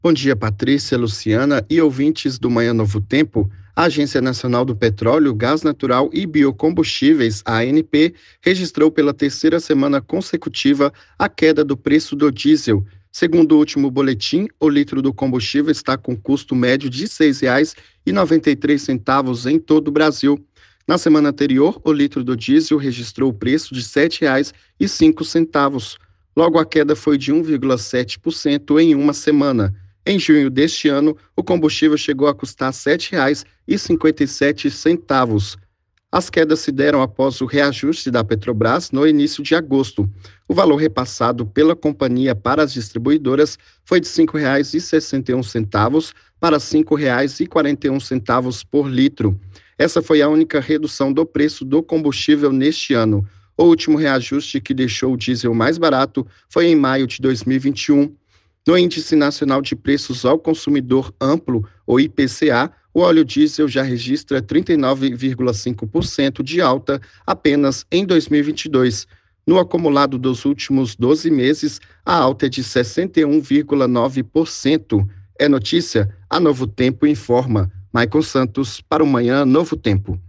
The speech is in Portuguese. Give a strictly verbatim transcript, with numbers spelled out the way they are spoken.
Bom dia, Patrícia, Luciana e ouvintes do Manhã Novo Tempo. A Agência Nacional do Petróleo, Gás Natural e Biocombustíveis, A N P, registrou pela terceira semana consecutiva a queda do preço do diesel. Segundo o último boletim, o litro do combustível está com custo médio de R$ seis reais e noventa e três centavos em todo o Brasil. Na semana anterior, o litro do diesel registrou o preço de R$ sete reais e cinco centavos. Logo, a queda foi de um vírgula sete por cento em uma semana. Em junho deste ano, o combustível chegou a custar R$ sete reais e cinquenta e sete centavos. As quedas se deram após o reajuste da Petrobras no início de agosto. O valor repassado pela companhia para as distribuidoras foi de cinco reais e sessenta e um centavos para cinco reais e quarenta e um centavos por litro. Essa foi a única redução do preço do combustível neste ano. O último reajuste que deixou o diesel mais barato foi em maio de dois mil e vinte e um. No Índice Nacional de Preços ao Consumidor Amplo, o I P C A, o óleo diesel já registra trinta e nove vírgula cinco por cento de alta apenas em dois mil e vinte e dois. No acumulado dos últimos doze meses, a alta é de sessenta e um vírgula nove por cento. É notícia? A Novo Tempo informa. Maicon Santos, para o Manhã Novo Tempo.